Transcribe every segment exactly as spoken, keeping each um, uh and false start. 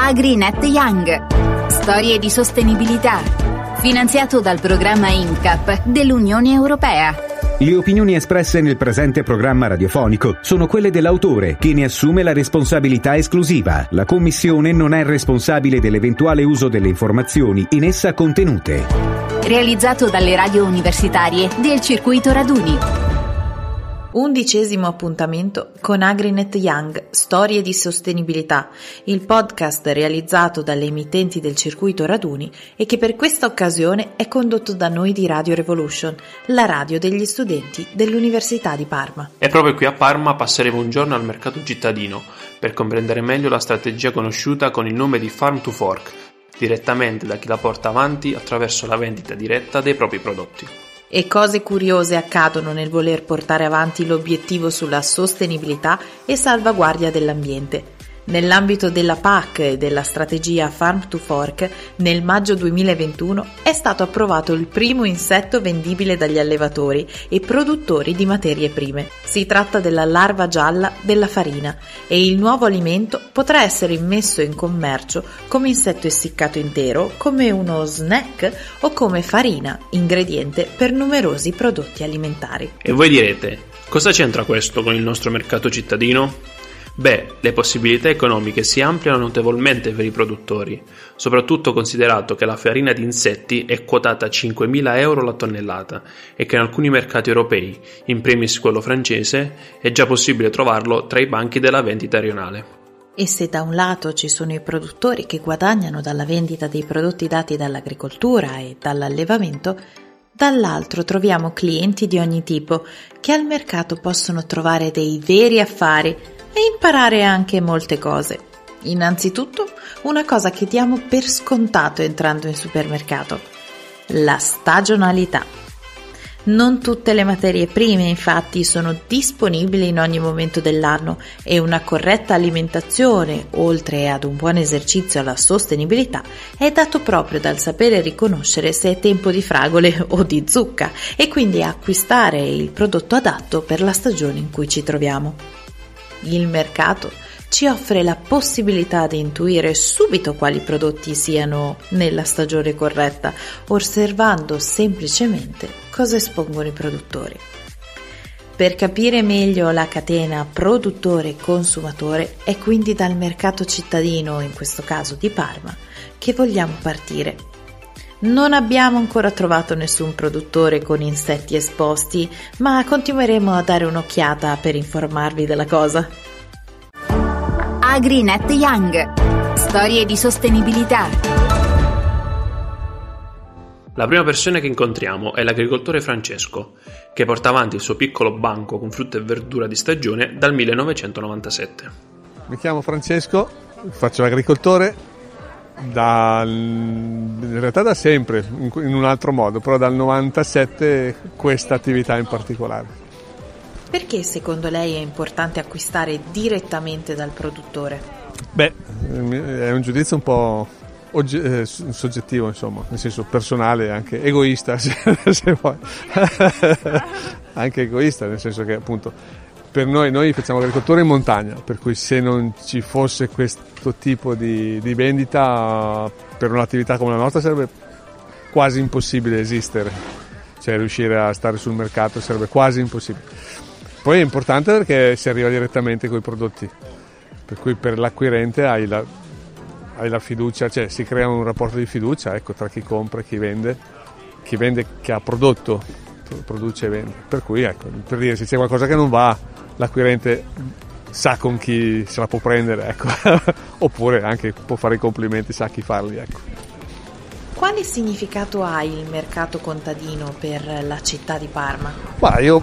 AgriNet Young. Storie di sostenibilità. Finanziato dal programma I N C A P dell'Unione Europea. Le opinioni espresse nel presente programma radiofonico sono quelle dell'autore, che ne assume la responsabilità esclusiva. La Commissione non è responsabile dell'eventuale uso delle informazioni in essa contenute. Realizzato dalle radio universitarie del Circuito Raduni. Undicesimo appuntamento con AgriNet Young, Storie di sostenibilità, il podcast realizzato dalle emittenti del Circuito Raduni e che per questa occasione è condotto da noi di Radio Revolution, la radio degli studenti dell'Università di Parma. E proprio qui a Parma passeremo un giorno al mercato cittadino per comprendere meglio la strategia conosciuta con il nome di Farm to Fork, direttamente da chi la porta avanti attraverso la vendita diretta dei propri prodotti. E cose curiose accadono nel voler portare avanti l'obiettivo sulla sostenibilità e salvaguardia dell'ambiente. Nell'ambito della P A C e della strategia Farm to Fork, nel maggio duemilaventuno è stato approvato il primo insetto vendibile dagli allevatori e produttori di materie prime. Si tratta della larva gialla della farina e il nuovo alimento potrà essere immesso in commercio come insetto essiccato intero, come uno snack o come farina, ingrediente per numerosi prodotti alimentari. E voi direte, cosa c'entra questo con il nostro mercato cittadino? Beh, le possibilità economiche si ampliano notevolmente per i produttori, soprattutto considerato che la farina di insetti è quotata a cinquemila euro la tonnellata e che in alcuni mercati europei, in primis quello francese, è già possibile trovarlo tra i banchi della vendita rionale. E se da un lato ci sono i produttori che guadagnano dalla vendita dei prodotti dati dall'agricoltura e dall'allevamento, dall'altro troviamo clienti di ogni tipo che al mercato possono trovare dei veri affari e imparare anche molte cose. Innanzitutto, una cosa che diamo per scontato entrando in supermercato: la stagionalità. Non tutte le materie prime, infatti, sono disponibili in ogni momento dell'anno e una corretta alimentazione, oltre ad un buon esercizio alla sostenibilità, è dato proprio dal sapere riconoscere se è tempo di fragole o di zucca e quindi acquistare il prodotto adatto per la stagione in cui ci troviamo. Il mercato ci offre la possibilità di intuire subito quali prodotti siano nella stagione corretta, osservando semplicemente cosa espongono i produttori. Per capire meglio la catena produttore-consumatore è quindi dal mercato cittadino, in questo caso di Parma, che vogliamo partire. Non abbiamo ancora trovato nessun produttore con insetti esposti, ma continueremo a dare un'occhiata per informarvi della cosa. AgriNet Young. Storie di sostenibilità. La prima persona che incontriamo è l'agricoltore Francesco, che porta avanti il suo piccolo banco con frutta e verdura di stagione dal millenovecentonovantasette. Mi chiamo Francesco, faccio l'agricoltore. Da, in realtà da sempre, in un altro modo, però dal novantasette questa attività in particolare. Perché secondo lei è importante acquistare direttamente dal produttore? Beh, è un giudizio un po' ogge- eh, soggettivo, insomma, nel senso personale, anche egoista, se, se vuoi. Anche egoista, nel senso che appunto per noi, noi facciamo agricoltura in montagna, per cui se non ci fosse questo tipo di, di vendita, per un'attività come la nostra sarebbe quasi impossibile esistere, cioè riuscire a stare sul mercato sarebbe quasi impossibile. Poi è importante perché si arriva direttamente con i prodotti, per cui per l'acquirente hai la, hai la fiducia, cioè si crea un rapporto di fiducia, ecco, tra chi compra e chi vende, chi vende che ha prodotto, produce e vende, per cui ecco, per dire, se c'è qualcosa che non va, l'acquirente sa con chi se la può prendere, ecco. Oppure anche può fare i complimenti, sa chi farli, ecco. Quale significato ha il mercato contadino per la città di Parma? Guarda, io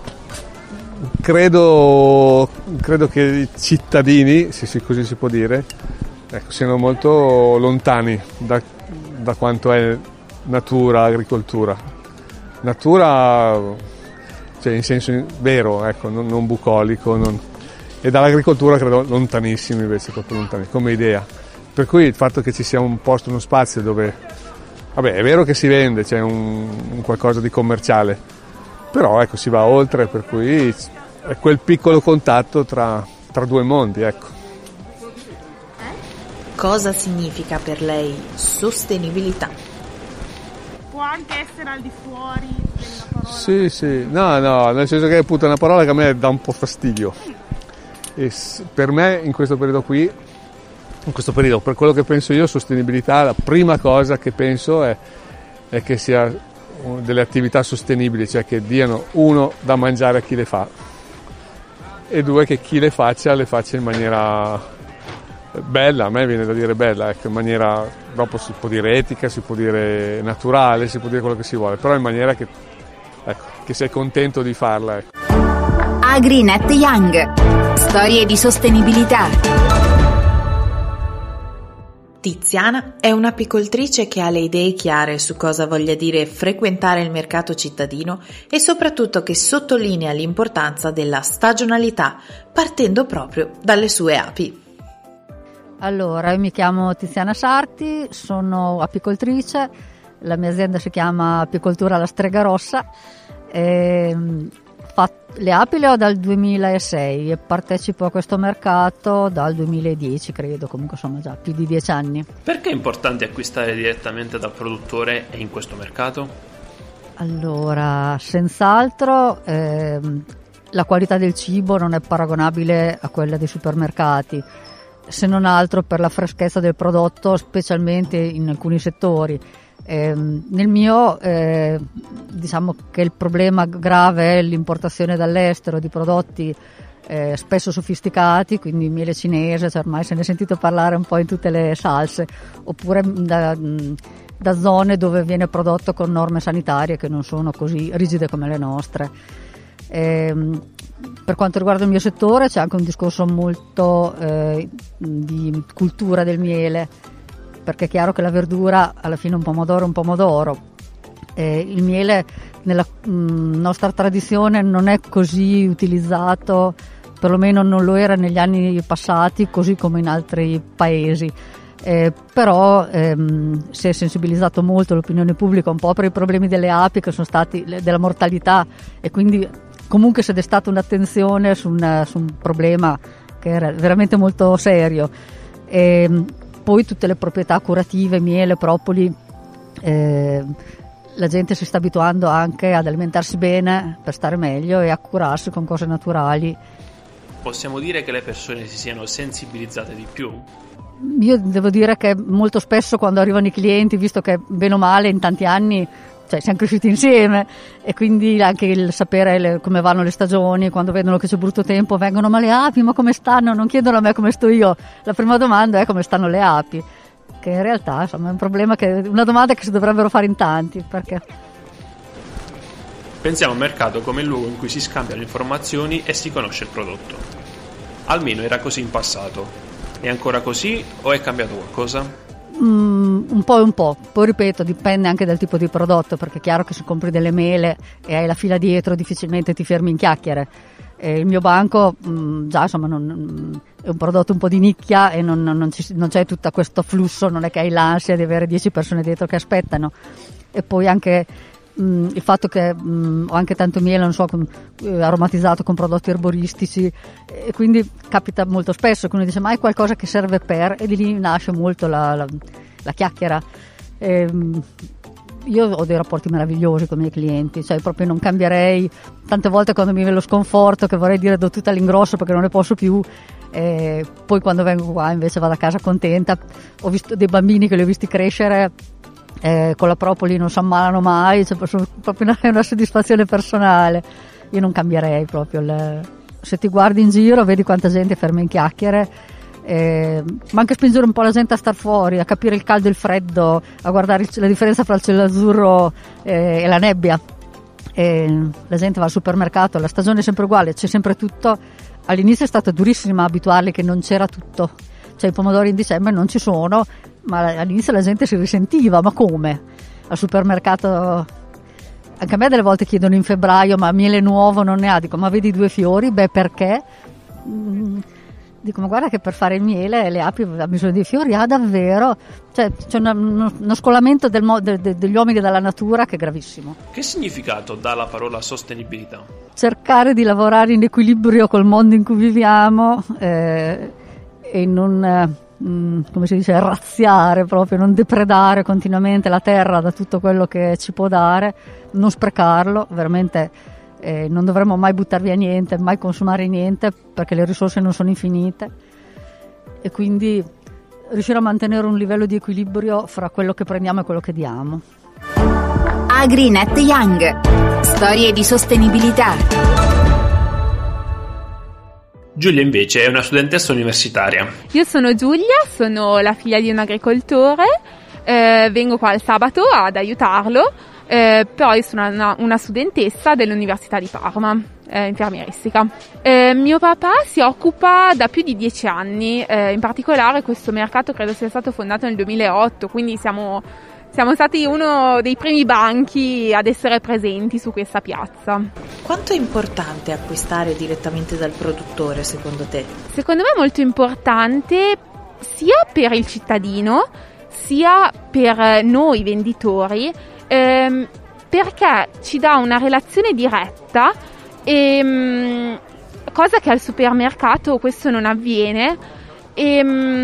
credo, credo che i cittadini, se così si può dire, ecco, siano molto lontani da, da quanto è natura, agricoltura. Natura, cioè in senso vero, ecco, non, non bucolico, non... e dall'agricoltura credo lontanissimi invece, proprio lontani, come idea. Per cui il fatto che ci sia un posto, uno spazio dove, vabbè, è vero che si vende, c'è un, un qualcosa di commerciale, però ecco, si va oltre, per cui è quel piccolo contatto tra, tra due mondi, ecco. Cosa significa per lei sostenibilità? Può anche essere al di fuori della parola. Sì, sì, no, no, nel senso che appunto è una parola che a me dà un po' fastidio. E per me in questo periodo qui, in questo periodo, per quello che penso io, sostenibilità, la prima cosa che penso è, è che sia delle attività sostenibili, cioè che diano, uno, da mangiare a chi le fa, e due, che chi le faccia le faccia in maniera bella, a me viene da dire bella, ecco, in maniera, dopo si può dire etica, si può dire naturale, si può dire quello che si vuole, però in maniera che, ecco, che sei contento di farla. Ecco. AgriNet Young. Storie di sostenibilità. Tiziana è un'apicoltrice che ha le idee chiare su cosa voglia dire frequentare il mercato cittadino e soprattutto che sottolinea l'importanza della stagionalità, partendo proprio dalle sue api. Allora, io mi chiamo Tiziana Sarti, sono apicoltrice, la mia azienda si chiama Apicoltura alla Strega Rossa. E le api le ho dal duemilasei e partecipo a questo mercato dal duemiladieci, credo, comunque insomma già più di dieci anni. Perché è importante acquistare direttamente dal produttore e in questo mercato? Allora, senz'altro ehm, la qualità del cibo non è paragonabile a quella dei supermercati, se non altro per la freschezza del prodotto, specialmente in alcuni settori. Eh, nel mio eh, diciamo che il problema grave è l'importazione dall'estero di prodotti eh, spesso sofisticati, quindi miele cinese, cioè ormai se ne è sentito parlare un po' in tutte le salse, oppure da, da zone dove viene prodotto con norme sanitarie che non sono così rigide come le nostre. Eh, per quanto riguarda il mio settore c'è anche un discorso molto eh, di cultura del miele, perché è chiaro che la verdura alla fine è un pomodoro un pomodoro, eh, il miele nella mh, nostra tradizione non è così utilizzato, perlomeno non lo era negli anni passati così come in altri paesi, eh, però ehm, si è sensibilizzato molto l'opinione pubblica un po' per i problemi delle api che sono stati, della mortalità, e quindi comunque si è destata un'attenzione su un, su un problema che era veramente molto serio. E, poi tutte le proprietà curative, miele, propoli, eh, la gente si sta abituando anche ad alimentarsi bene per stare meglio e a curarsi con cose naturali. Possiamo dire che le persone si siano sensibilizzate di più? Io devo dire che molto spesso quando arrivano i clienti, visto che bene o male in tanti anni cioè siamo cresciuti insieme, e quindi anche il sapere le, come vanno le stagioni, quando vedono che c'è brutto tempo vengono: ma le api, ma come stanno? Non chiedono a me come sto io, la prima domanda è come stanno le api, che in realtà insomma, è un problema che, una domanda che si dovrebbero fare in tanti. Perché pensiamo al mercato come il luogo in cui si scambiano informazioni e si conosce il prodotto. Almeno era così in passato. È ancora così o è cambiato qualcosa? Mm, un po' e un po', poi ripeto, dipende anche dal tipo di prodotto, perché è chiaro che se compri delle mele e hai la fila dietro difficilmente ti fermi in chiacchiere. E il mio banco mm, già insomma non, è un prodotto un po' di nicchia e non, non, ci, non c'è tutto questo flusso, non è che hai l'ansia di avere dieci persone dietro che aspettano. E poi anche mm, il fatto che mm, ho anche tanto miele, non so, con, eh, aromatizzato con prodotti erboristici, e quindi capita molto spesso che uno dice: ma è qualcosa che serve per, e di lì nasce molto la, la, la chiacchiera. E, io ho dei rapporti meravigliosi con i miei clienti, cioè proprio non cambierei. Tante volte quando mi viene lo sconforto che vorrei dire do tutto all'ingrosso perché non ne posso più, e poi quando vengo qua invece vado a casa contenta. Ho visto dei bambini che li ho visti crescere eh, con la propoli, non si ammalano mai, cioè proprio una, una soddisfazione personale. Io non cambierei proprio le... Se ti guardi in giro vedi quanta gente ferma in chiacchiere, eh, ma anche spingere un po' la gente a star fuori, a capire il caldo e il freddo, a guardare il, la differenza fra il cielo azzurro eh, e la nebbia. E la gente va al supermercato, la stagione è sempre uguale, c'è sempre tutto. All'inizio è stata durissima abituarli che non c'era tutto, cioè i pomodori in dicembre non ci sono, ma all'inizio la gente si risentiva: ma come? Al supermercato anche a me delle volte chiedono in febbraio: ma miele nuovo non ne ha? Dico: ma vedi due fiori? Beh, perché? Mm, dico: ma guarda che per fare il miele le api hanno bisogno di fiori. Ah, davvero? Cioè c'è una, uno, uno scolamento del, de, de, degli uomini dalla natura che è gravissimo. Che significato dà la parola sostenibilità? Cercare di lavorare in equilibrio col mondo in cui viviamo eh, e non, mh, come si dice, razziare proprio, non depredare continuamente la terra da tutto quello che ci può dare, non sprecarlo, veramente eh, non dovremmo mai buttar via niente, mai consumare niente, perché le risorse non sono infinite, e quindi riuscire a mantenere un livello di equilibrio fra quello che prendiamo e quello che diamo. Agrinet Young. Storie di sostenibilità. Giulia invece è una studentessa universitaria. Io sono Giulia, sono la figlia di un agricoltore, eh, vengo qua il sabato ad aiutarlo, eh, però io sono una, una studentessa dell'Università di Parma, eh, infermieristica. Eh, mio papà si occupa da più di dieci anni, eh, in particolare questo mercato credo sia stato fondato nel duemilaotto, quindi siamo... Siamo stati uno dei primi banchi ad essere presenti su questa piazza. Quanto è importante acquistare direttamente dal produttore, secondo te? Secondo me è molto importante sia per il cittadino, sia per noi venditori, ehm, perché ci dà una relazione diretta, e, cosa che al supermercato questo non avviene. E,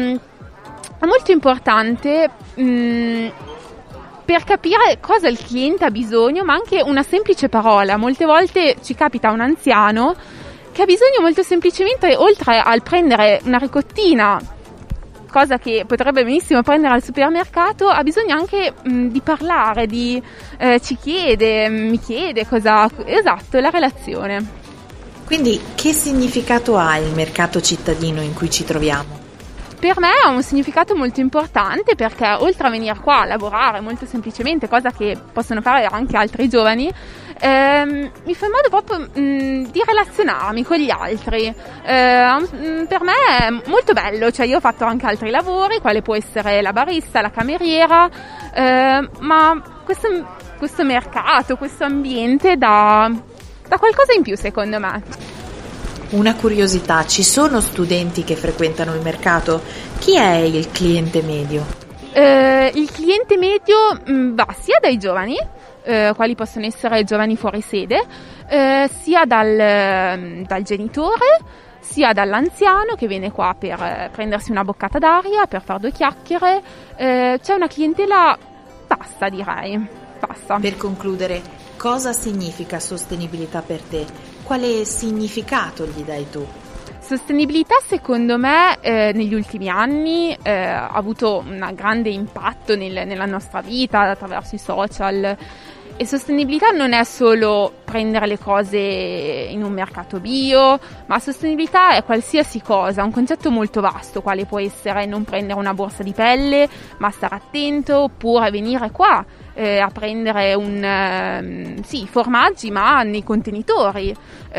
è molto importante mh, per capire cosa il cliente ha bisogno, ma anche una semplice parola. Molte volte ci capita un anziano che ha bisogno molto semplicemente, oltre al prendere una ricottina, cosa che potrebbe benissimo prendere al supermercato, ha bisogno anche mh, di parlare, di eh, ci chiede, mi chiede cosa, esatto, la relazione. Quindi che significato ha il mercato cittadino in cui ci troviamo? Per me ha un significato molto importante, perché oltre a venire qua a lavorare molto semplicemente, cosa che possono fare anche altri giovani, ehm, mi fa in modo proprio mh, di relazionarmi con gli altri. Eh, per me è molto bello, cioè io ho fatto anche altri lavori, quale può essere la barista, la cameriera, eh, ma questo, questo mercato, questo ambiente dà, dà qualcosa in più secondo me. Una curiosità, ci sono studenti che frequentano il mercato? Chi è il cliente medio? Eh, il cliente medio mh, va sia dai giovani, eh, quali possono essere giovani fuori sede, eh, sia dal, dal genitore, sia dall'anziano che viene qua per eh, prendersi una boccata d'aria, per fare due chiacchiere. Eh, c'è una clientela vasta, direi, vasta. Per concludere, cosa significa sostenibilità per te? Quale significato gli dai tu? Sostenibilità secondo me eh, negli ultimi anni eh, ha avuto un grande impatto nel, nella nostra vita attraverso i social, e sostenibilità non è solo prendere le cose in un mercato bio, ma sostenibilità è qualsiasi cosa, un concetto molto vasto, quale può essere non prendere una borsa di pelle ma stare attento, oppure venire qua Eh, a prendere un eh, sì, formaggi ma nei contenitori,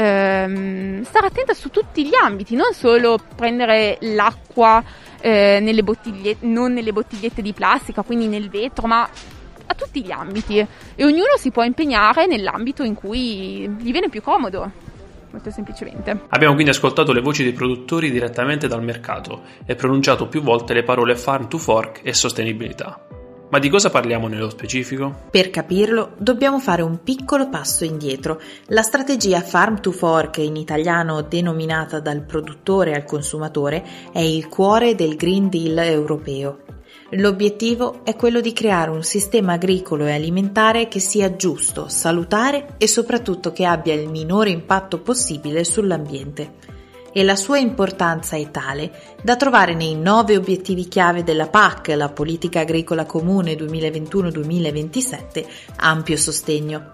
eh, stare attenta su tutti gli ambiti, non solo prendere l'acqua eh, nelle bottigliette, non nelle bottigliette di plastica, quindi nel vetro, ma a tutti gli ambiti, e ognuno si può impegnare nell'ambito in cui gli viene più comodo, molto semplicemente. Abbiamo quindi ascoltato le voci dei produttori direttamente dal mercato e pronunciato più volte le parole farm to fork e sostenibilità. Ma di cosa parliamo nello specifico? Per capirlo dobbiamo fare un piccolo passo indietro. La strategia Farm to Fork, in italiano denominata dal produttore al consumatore, è il cuore del Green Deal europeo. L'obiettivo è quello di creare un sistema agricolo e alimentare che sia giusto, salutare e soprattutto che abbia il minore impatto possibile sull'ambiente. E la sua importanza è tale da trovare nei nove obiettivi chiave della P A C, la Politica Agricola Comune duemilaventuno duemilaventisette, ampio sostegno.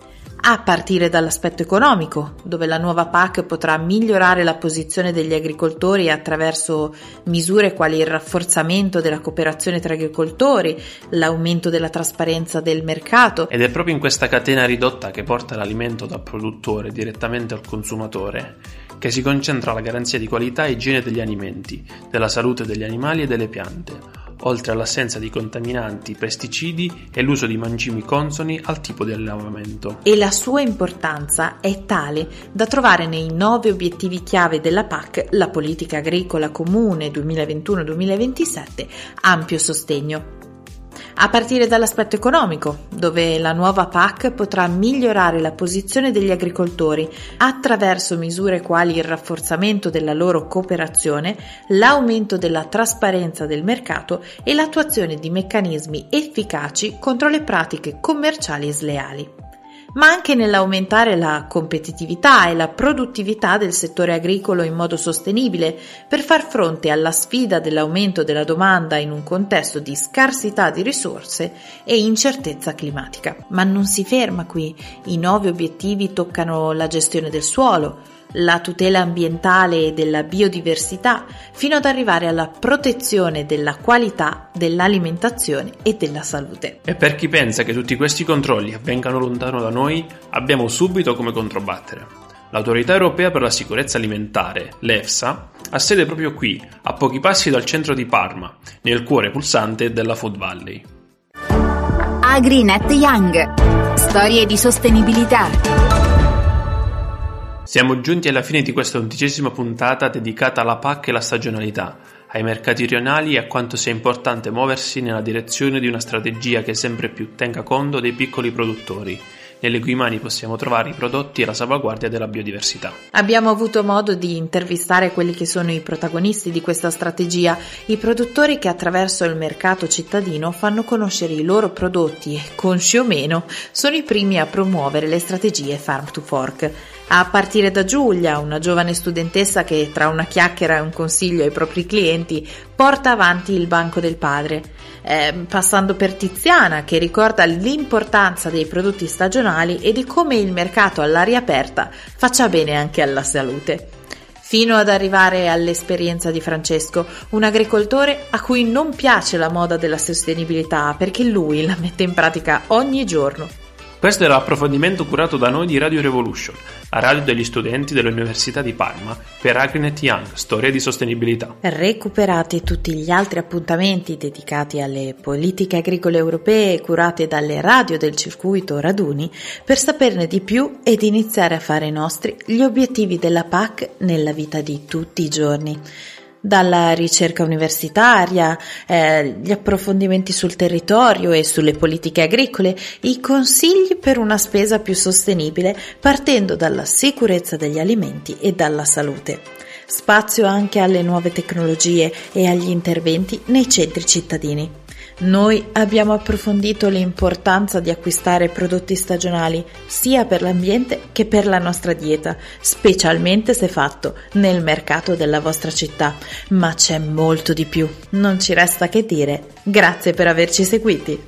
A partire dall'aspetto economico, dove la nuova P A C potrà migliorare la posizione degli agricoltori attraverso misure quali il rafforzamento della cooperazione tra agricoltori, l'aumento della trasparenza del mercato. Ed è proprio in questa catena ridotta che porta l'alimento dal produttore direttamente al consumatore che si concentra la garanzia di qualità e igiene degli alimenti, della salute degli animali e delle piante, oltre all'assenza di contaminanti, pesticidi e l'uso di mangimi consoni al tipo di allevamento. E la sua importanza è tale da trovare nei nove obiettivi chiave della P A C, la Politica Agricola Comune duemilaventuno duemilaventisette, ampio sostegno. A partire dall'aspetto economico, dove la nuova P A C potrà migliorare la posizione degli agricoltori attraverso misure quali il rafforzamento della loro cooperazione, l'aumento della trasparenza del mercato e l'attuazione di meccanismi efficaci contro le pratiche commerciali sleali. Ma anche nell'aumentare la competitività e la produttività del settore agricolo in modo sostenibile per far fronte alla sfida dell'aumento della domanda in un contesto di scarsità di risorse e incertezza climatica. Ma non si ferma qui. I nuovi obiettivi toccano la gestione del suolo, la tutela ambientale e della biodiversità, fino ad arrivare alla protezione della qualità dell'alimentazione e della salute. E per chi pensa che tutti questi controlli avvengano lontano da noi, abbiamo subito come controbattere. L'Autorità Europea per la Sicurezza Alimentare, l'EFSA, ha sede proprio qui, a pochi passi dal centro di Parma, nel cuore pulsante della Food Valley. AgriNet Young. Storie di sostenibilità. Siamo giunti alla fine di questa undicesima puntata dedicata alla P A C e alla stagionalità, ai mercati rionali e a quanto sia importante muoversi nella direzione di una strategia che sempre più tenga conto dei piccoli produttori, nelle cui mani possiamo trovare i prodotti e la salvaguardia della biodiversità. Abbiamo avuto modo di intervistare quelli che sono i protagonisti di questa strategia, i produttori che attraverso il mercato cittadino fanno conoscere i loro prodotti e, consci o meno, sono i primi a promuovere le strategie Farm to Fork. A partire da Giulia, una giovane studentessa che tra una chiacchiera e un consiglio ai propri clienti porta avanti il banco del padre, eh, passando per Tiziana che ricorda l'importanza dei prodotti stagionali e di come il mercato all'aria aperta faccia bene anche alla salute, fino ad arrivare all'esperienza di Francesco, un agricoltore a cui non piace la moda della sostenibilità perché lui la mette in pratica ogni giorno. Questo era l'approfondimento curato da noi di Radio Revolution, la radio degli studenti dell'Università di Parma, per AgriNet Young, storia di sostenibilità. Recuperate tutti gli altri appuntamenti dedicati alle politiche agricole europee curate dalle radio del circuito Raduni per saperne di più ed iniziare a fare nostri gli obiettivi della P A C nella vita di tutti i giorni. Dalla ricerca universitaria, eh, gli approfondimenti sul territorio e sulle politiche agricole, i consigli per una spesa più sostenibile partendo dalla sicurezza degli alimenti e dalla salute. Spazio anche alle nuove tecnologie e agli interventi nei centri cittadini. Noi abbiamo approfondito l'importanza di acquistare prodotti stagionali sia per l'ambiente che per la nostra dieta, specialmente se fatto nel mercato della vostra città. Ma c'è molto di più, non ci resta che dire. Grazie per averci seguiti.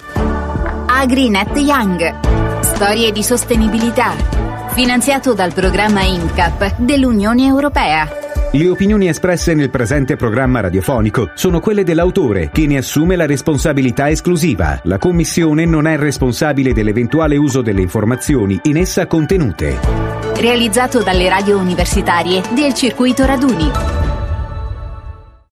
AgriNet Young. Storie di sostenibilità. Finanziato dal programma I N C A P dell'Unione Europea. Le opinioni espresse nel presente programma radiofonico sono quelle dell'autore, che ne assume la responsabilità esclusiva. La Commissione non è responsabile dell'eventuale uso delle informazioni in essa contenute. Realizzato dalle radio universitarie del circuito Raduni.